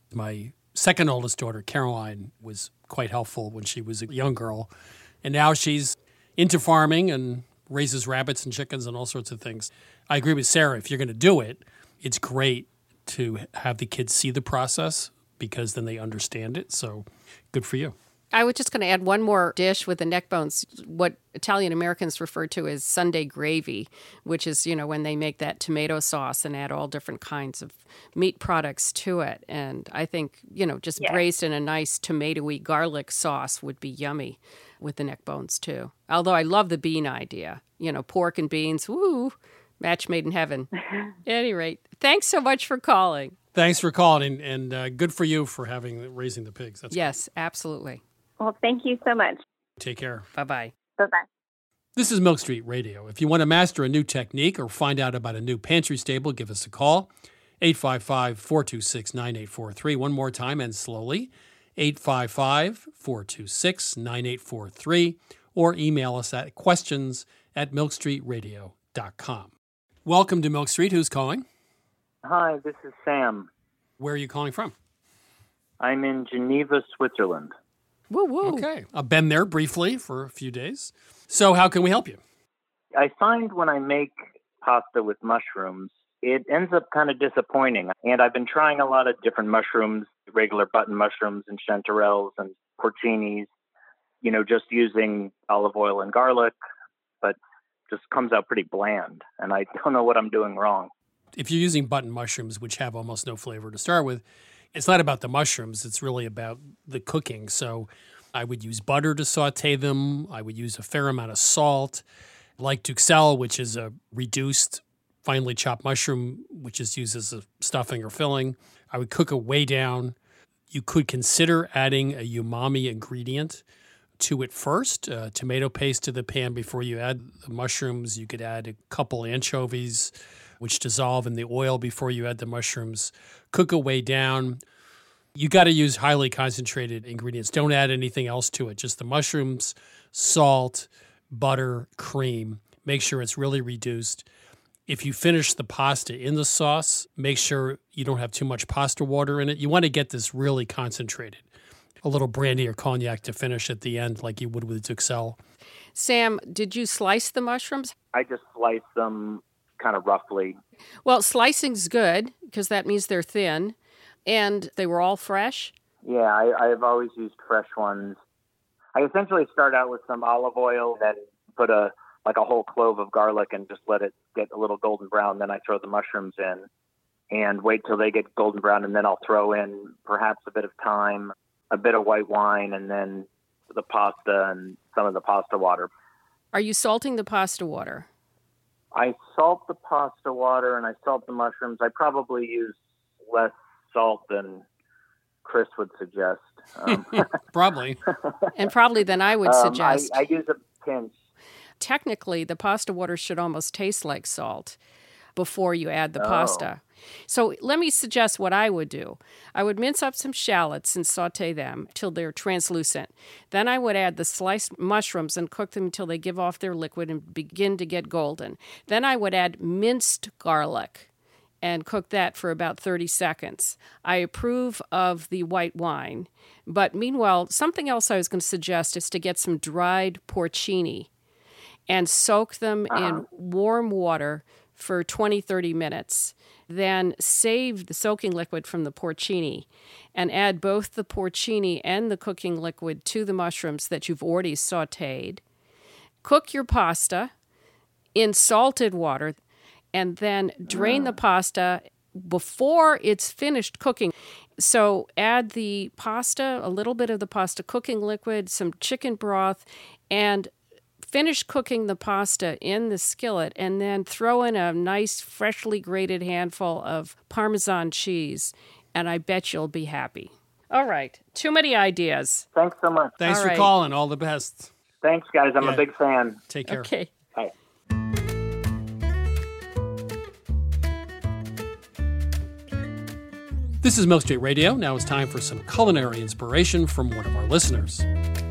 My second oldest daughter, Caroline, was quite helpful when she was a young girl, and now she's into farming and raises rabbits and chickens and all sorts of things. I agree with Sarah. If you're going to do it, it's great to have the kids see the process because then they understand it. So good for you. I was just going to add one more dish with the neck bones, what Italian Americans refer to as Sunday gravy, which is, when they make that tomato sauce and add all different kinds of meat products to it. And I think, just braised in a nice tomatoey garlic sauce would be yummy with the neck bones too. Although I love the bean idea, pork and beans, woo, match made in heaven. At any rate, thanks so much for calling. Thanks for calling, and good for you for raising the pigs. That's yes, great. Absolutely. Well, thank you so much. Take care. Bye-bye. Bye-bye. This is Milk Street Radio. If you want to master a new technique or find out about a new pantry stable, give us a call, 855-426-9843. One more time and slowly, 855-426-9843, or email us at questions@milkstreetradio.com. Welcome to Milk Street. Who's calling? Hi, this is Sam. Where are you calling from? I'm in Geneva, Switzerland. Woo woo. Okay. I've been there briefly for a few days. So how can we help you? I find when I make pasta with mushrooms, it ends up kind of disappointing. And I've been trying a lot of different mushrooms, regular button mushrooms and chanterelles and porcinis, just using olive oil and garlic, but just comes out pretty bland. And I don't know what I'm doing wrong. If you're using button mushrooms, which have almost no flavor to start with, it's not about the mushrooms. It's really about the cooking. So I would use butter to saute them. I would use a fair amount of salt. Like Duxelles, which is a reduced, finely chopped mushroom, which is used as a stuffing or filling. I would cook it way down. You could consider adding a umami ingredient to it first, tomato paste to the pan before you add the mushrooms. You could add a couple anchovies, which dissolve in the oil before you add the mushrooms. Cook it way down. You got to use highly concentrated ingredients. Don't add anything else to it. Just the mushrooms, salt, butter, cream. Make sure it's really reduced. If you finish the pasta in the sauce, make sure you don't have too much pasta water in it. You want to get this really concentrated. A little brandy or cognac to finish at the end like you would with Duxelles. Sam, did you slice the mushrooms? I just slice them kind of roughly. Well, slicing's good because that means they're thin. And they were all fresh? Yeah, I've always used fresh ones. I essentially start out with some olive oil, then put a whole clove of garlic and just let it get a little golden brown. Then I throw the mushrooms in and wait till they get golden brown, and then I'll throw in perhaps a bit of thyme, a bit of white wine, and then the pasta and some of the pasta water. Are you salting the pasta water? I salt the pasta water and I salt the mushrooms. I probably use less salt than Chris would suggest. Probably. And probably than I would suggest. I use a pinch. Technically, the pasta water should almost taste like salt before you add the pasta. So let me suggest what I would do. I would mince up some shallots and saute them till they're translucent. Then I would add the sliced mushrooms and cook them until they give off their liquid and begin to get golden. Then I would add minced garlic and cook that for about 30 seconds. I approve of the white wine. But meanwhile, something else I was going to suggest is to get some dried porcini and soak them in warm water for 20, 30 minutes. Then save the soaking liquid from the porcini and add both the porcini and the cooking liquid to the mushrooms that you've already sautéed. Cook your pasta in salted water and then drain the pasta before it's finished cooking. So add the pasta, a little bit of the pasta cooking liquid, some chicken broth, and finish cooking the pasta in the skillet, and then throw in a nice freshly grated handful of Parmesan cheese, and I bet you'll be happy. All right. Too many ideas. Thanks so much. Thanks for calling. All the best. Thanks, guys. I'm a big fan. Take care. Okay. Bye. This is Milk Street Radio. Now it's time for some culinary inspiration from one of our listeners.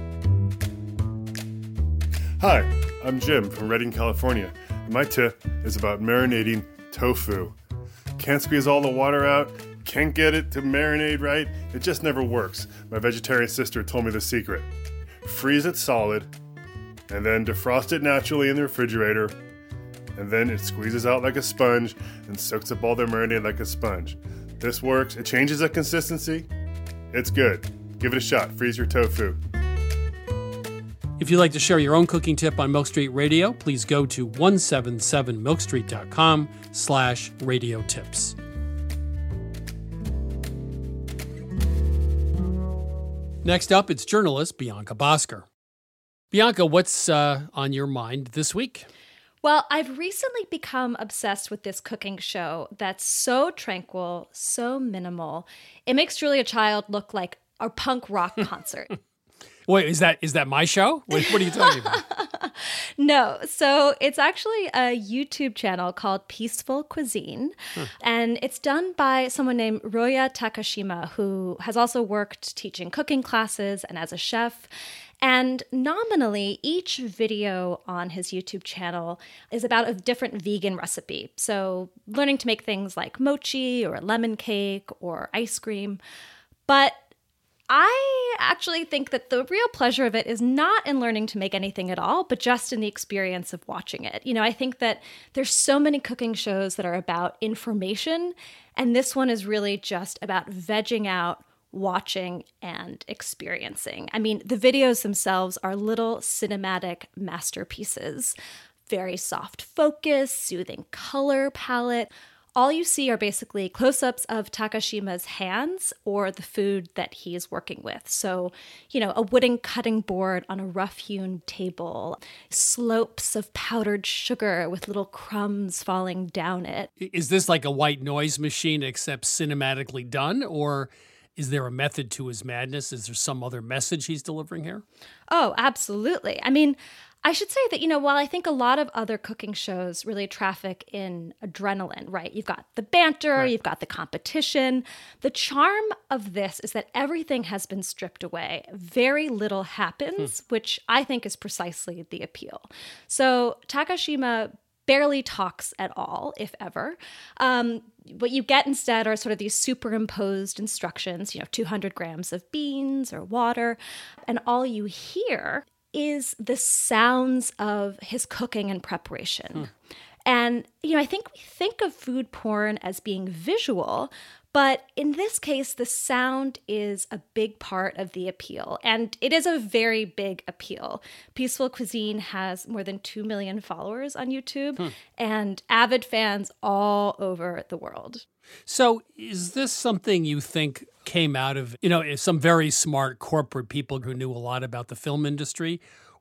Hi, I'm Jim from Redding, California, and my tip is about marinating tofu. Can't squeeze all the water out, can't get it to marinate right, it just never works. My vegetarian sister told me the secret. Freeze it solid, and then defrost it naturally in the refrigerator, and then it squeezes out like a sponge and soaks up all the marinade like a sponge. This works, it changes the consistency, it's good. Give it a shot, freeze your tofu. If you'd like to share your own cooking tip on Milk Street Radio, please go to 177milkstreet.com/radio tips. Next up, it's journalist Bianca Bosker. Bianca, what's on your mind this week? Well, I've recently become obsessed with this cooking show that's so tranquil, so minimal. It makes Julia Child look like a punk rock concert. Wait, is that my show? What are you talking about? No. So it's actually a YouTube channel called Peaceful Cuisine. And it's done by someone named Roya Takashima, who has also worked teaching cooking classes and as a chef. And nominally, each video on his YouTube channel is about a different vegan recipe. So learning to make things like mochi or lemon cake or ice cream. But I actually think that the real pleasure of it is not in learning to make anything at all, but just in the experience of watching it. You know, I think that there's so many cooking shows that are about information, and this one is really just about vegging out, watching, and experiencing. I mean, the videos themselves are little cinematic masterpieces. Very soft focus, soothing color palette. All you see are basically close-ups of Takashima's hands or the food that he's working with. So, you know, a wooden cutting board on a rough-hewn table, slopes of powdered sugar with little crumbs falling down it. Is this like a white noise machine except cinematically done, or is there a method to his madness? Is there some other message he's delivering here? Oh, absolutely. I mean, I should say that, you know, while I think a lot of other cooking shows really traffic in adrenaline, right? You've got the banter, you've got the competition. The charm of this is that everything has been stripped away. Very little happens, which I think is precisely the appeal. So Takashima barely talks at all, if ever. What you get instead are sort of these superimposed instructions, you know, 200 grams of beans or water, and all you hear is the sounds of his cooking and preparation. And, you know, I think we think of food porn as being visual, but in this case, the sound is a big part of the appeal. And it is a very big appeal. Peaceful Cuisine has more than 2 million followers on YouTube and avid fans all over the world. So is this something you think came out of, you know, some very smart corporate people who knew a lot about the film industry?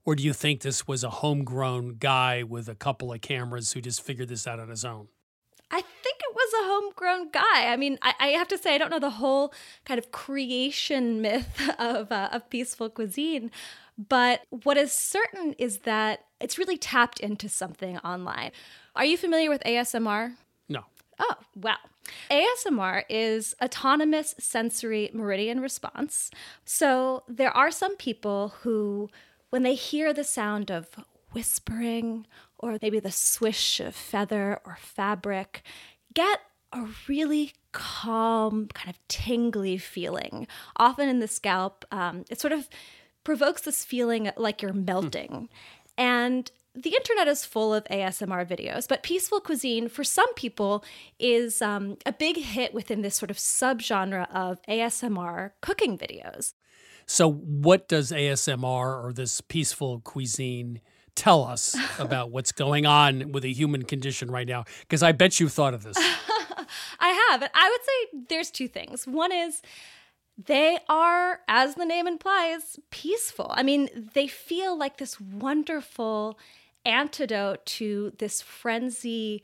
Or do you think this was a homegrown guy with a couple of cameras who just figured this out on his own? I think it was a homegrown guy. I mean, I have to say, I don't know the whole kind of creation myth of Peaceful Cuisine, but what is certain is that it's really tapped into something online. Are you familiar with ASMR? No. Oh, well. ASMR is autonomous sensory meridian response. So there are some people who, when they hear the sound of whispering or maybe the swish of feather or fabric, get a really calm, kind of tingly feeling. Often in the scalp, it sort of provokes this feeling like you're melting. And the internet is full of ASMR videos, but Peaceful Cuisine, for some people, is a big hit within this sort of subgenre of ASMR cooking videos. So what does ASMR or this Peaceful Cuisine tell us about what's going on with the human condition right now? Because I bet you thought of this. I have. I would say there's two things. One is they are, as the name implies, peaceful. I mean, they feel like this wonderful antidote to this frenzy,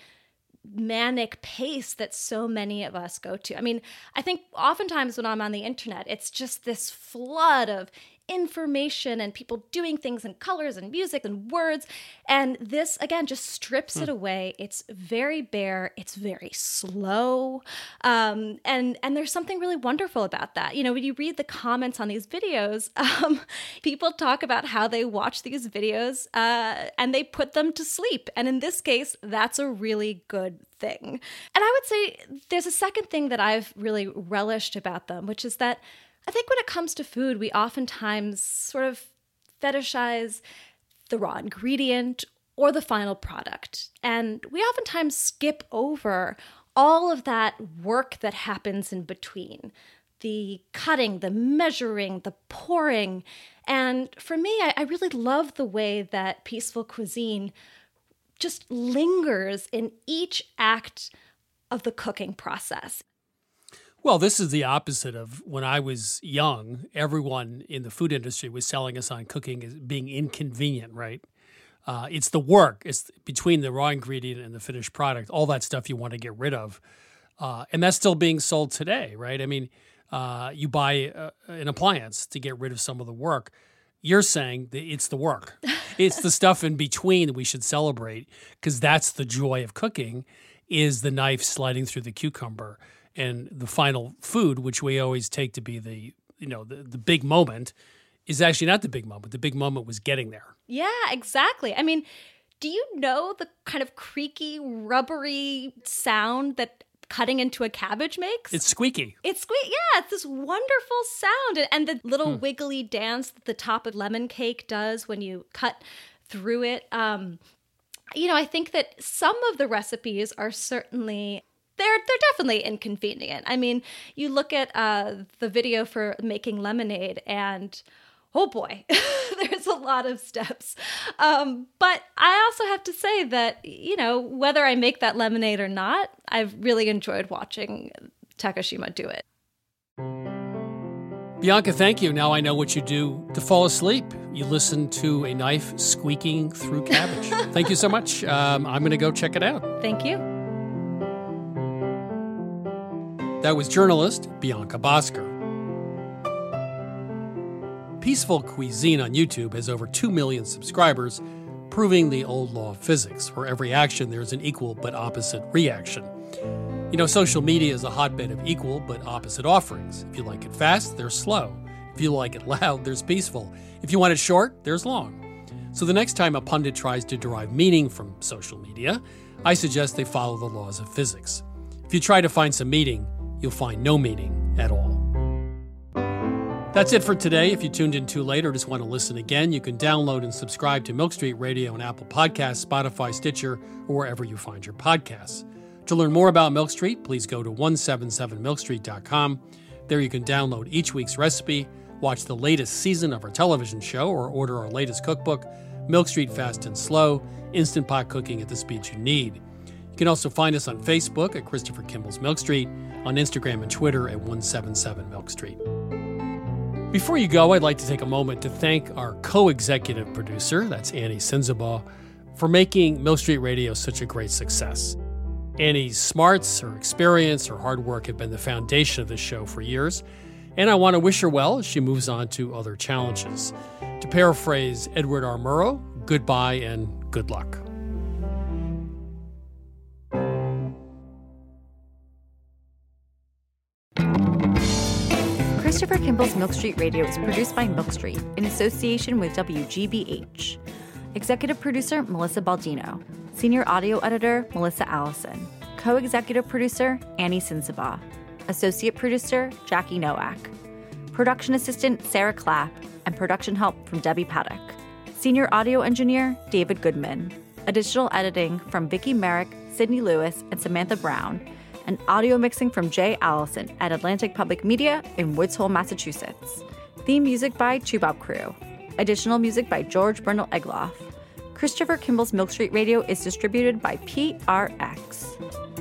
manic pace that so many of us go to. I mean, I think oftentimes when I'm on the internet, it's just this flood of information and people doing things in colors and music and words. And this, again, just strips it away. It's very bare. It's very slow. And there's something really wonderful about that. You know, when you read the comments on these videos, people talk about how they watch these videos and they put them to sleep. And in this case, that's a really good thing. And I would say there's a second thing that I've really relished about them, which is that I think when it comes to food, we oftentimes sort of fetishize the raw ingredient or the final product. And we oftentimes skip over all of that work that happens in between. The cutting, the measuring, the pouring. And for me, I really love the way that Peaceful Cuisine just lingers in each act of the cooking process. Well, this is the opposite of when I was young. Everyone in the food industry was selling us on cooking as being inconvenient, right? It's the work. It's between the raw ingredient and the finished product, all that stuff you want to get rid of. And that's still being sold today, right? I mean, you buy an appliance to get rid of some of the work. You're saying that it's the work. It's the stuff in between that we should celebrate, because that's the joy of cooking, is the knife sliding through the cucumber. And the final food, which we always take to be the big moment, is actually not the big moment. The big moment was getting there. Yeah, exactly. I mean, do you know the kind of creaky, rubbery sound that cutting into a cabbage makes? It's squeaky. It's squeaky. Yeah, it's this wonderful sound. And the little wiggly dance that the top of lemon cake does when you cut through it. I think that some of the recipes are certainly... They're definitely inconvenient. I mean, you look at the video for making lemonade and, oh boy, there's a lot of steps. But I also have to say that, whether I make that lemonade or not, I've really enjoyed watching Takashima do it. Bianca, thank you. Now I know what you do to fall asleep. You listen to a knife squeaking through cabbage. Thank you so much. I'm going to go check it out. Thank you. That was journalist Bianca Bosker. Peaceful Cuisine on YouTube has over 2 million subscribers, proving the old law of physics. For every action, there's an equal but opposite reaction. Social media is a hotbed of equal but opposite offerings. If you like it fast, there's slow. If you like it loud, there's peaceful. If you want it short, there's long. So the next time a pundit tries to derive meaning from social media, I suggest they follow the laws of physics. If you try to find some meaning, you'll find no meaning at all. That's it for today. If you tuned in too late or just want to listen again, you can download and subscribe to Milk Street Radio on Apple Podcasts, Spotify, Stitcher, or wherever you find your podcasts. To learn more about Milk Street, please go to 177milkstreet.com. There you can download each week's recipe, watch the latest season of our television show, or order our latest cookbook, Milk Street Fast and Slow, Instant Pot Cooking at the Speed You Need. You can also find us on Facebook at Christopher Kimball's Milk Street, on Instagram and Twitter at 177 Milk Street. Before you go, I'd like to take a moment to thank our co-executive producer, that's Annie Sinzabaugh, for making Milk Street Radio such a great success. Annie's smarts, her experience, her hard work have been the foundation of this show for years, and I want to wish her well as she moves on to other challenges. To paraphrase Edward R. Murrow, goodbye and good luck. Christopher Kimball's Milk Street Radio is produced by Milk Street in association with WGBH. Executive producer, Melissa Baldino. Senior audio editor, Melissa Allison. Co-executive producer, Annie Sinsabaugh. Associate producer, Jackie Nowak. Production assistant, Sarah Clapp. And production help from Debbie Paddock. Senior audio engineer, David Goodman. Additional editing from Vicki Merrick, Sydney Lewis, and Samantha Brown. And audio mixing from Jay Allison at Atlantic Public Media in Woods Hole, Massachusetts. Theme music by Chubop Crew. Additional music by George Brindle Egloff. Christopher Kimball's Milk Street Radio is distributed by PRX.